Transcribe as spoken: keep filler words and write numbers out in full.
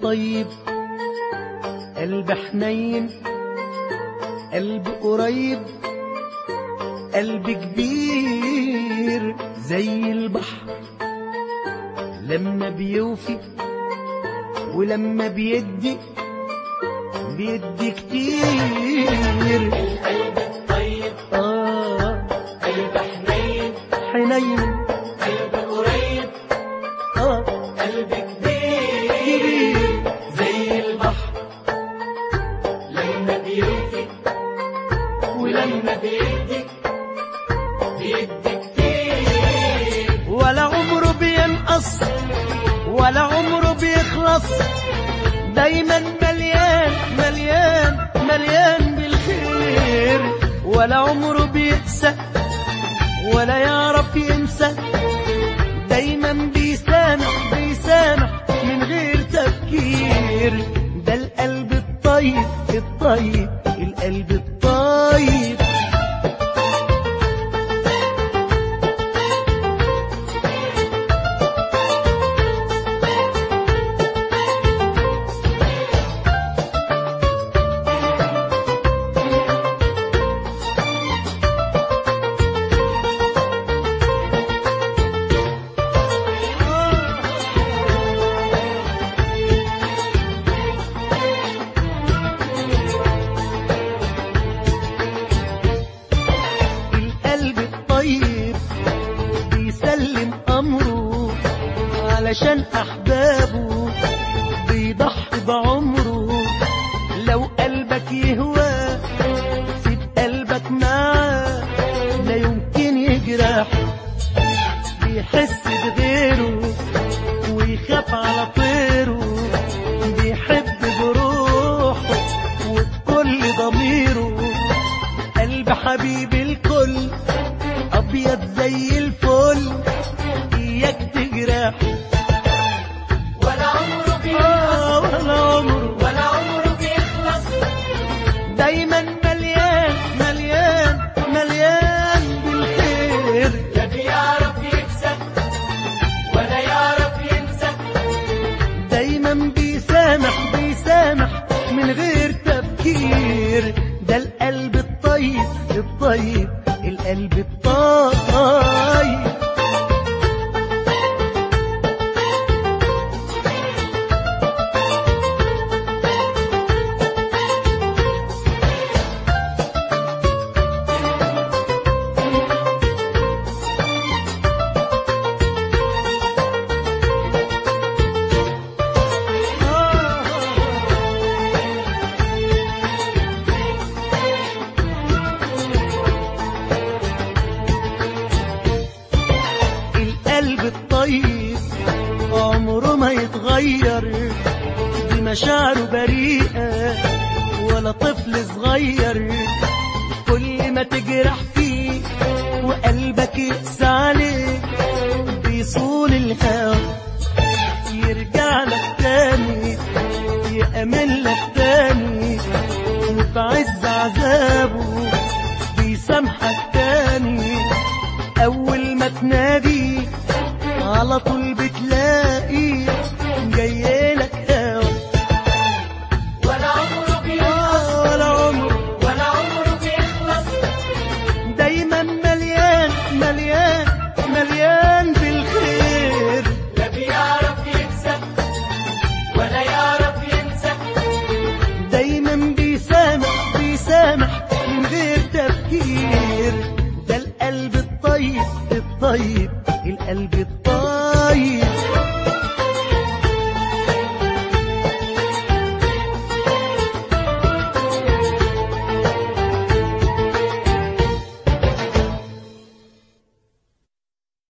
طيب، قلب حنين، قلب قريب، قلب كبير زي البحر لما بيوفي ولما بيدي بيدي كتير. القلب الطيب آه قلب حنين حنين قلب قريب آه قلب كبير زي البحر لما بيوفي ولما بيدي بيدي كتير. ولا عمره بينقص ولا عمره بيخلص، دايما مليان مليان مليان بالخير. ولا عمره بيقسى ولا يعرف ينسى، دايما بيسامح بيسامح من غير تفكير. ده القلب الطيب الطيب القلب الطيب. بيسلم أمره علشان أحبابه، بيضحي بعمره. لو قلبك يهوى سيب قلبك معاه، لا يمكن يجرح. بيحس بغيره ويخاف على طيره، بيحب بروحه وبكل ضميره. قلب حبيب الكل أبيض زي الفل، إياك تجرح. ولا عمره آه بيخلص ولا عمره ولا عمره بيخلص، دايما مليان مليان مليان بالخير. لا بيعرف يكسب ولا يعرف ينسى، دايما بيسامح بيسامح من غير تفكير. ده القلب الطيب الطيب القلب الطيب. القلب الطيب عمره ما يتغير، دي مشاعره بريئة ولا طفل صغير. كل ما تجرح فيه وقلبك يقسى عليه، بيصون الهوى يرجع لك تاني، يأمن لك تاني. وفي عز عذابه بيسامحك تاني. أول ما تنادي على طول